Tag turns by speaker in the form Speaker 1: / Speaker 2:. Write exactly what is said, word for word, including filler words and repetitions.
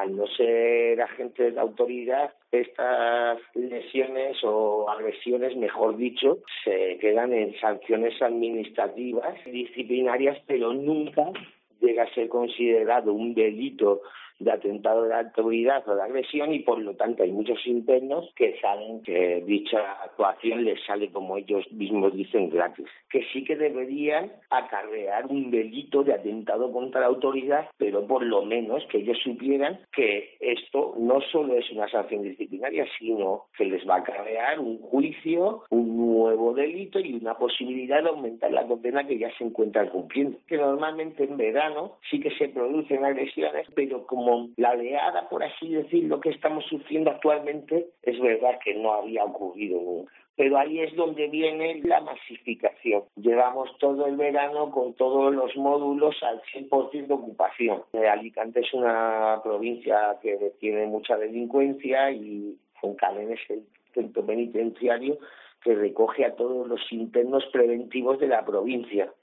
Speaker 1: al no ser agentes de la autoridad, estas lesiones o agresiones, mejor dicho, se quedan en sanciones administrativas, disciplinarias, pero nunca llega a ser considerado un delito de atentado de la autoridad o de agresión, y por lo tanto hay muchos internos que saben que dicha actuación les sale, como ellos mismos dicen, gratis. Que sí que deberían acarrear un delito de atentado contra la autoridad, pero por lo menos que ellos supieran que esto no solo es una sanción disciplinaria, sino que les va a acarrear un juicio, un nuevo delito y una posibilidad de aumentar la condena que ya se encuentran cumpliendo. Que normalmente en verano sí que se producen agresiones, pero como la oleada, por así decirlo, que estamos sufriendo actualmente, es verdad que no había ocurrido nunca. Pero ahí es donde viene la masificación. Llevamos todo el verano con todos los módulos al cien por ciento de ocupación. Alicante es una provincia que tiene mucha delincuencia y Foncalén es el centro penitenciario que recoge a todos los internos preventivos de la provincia.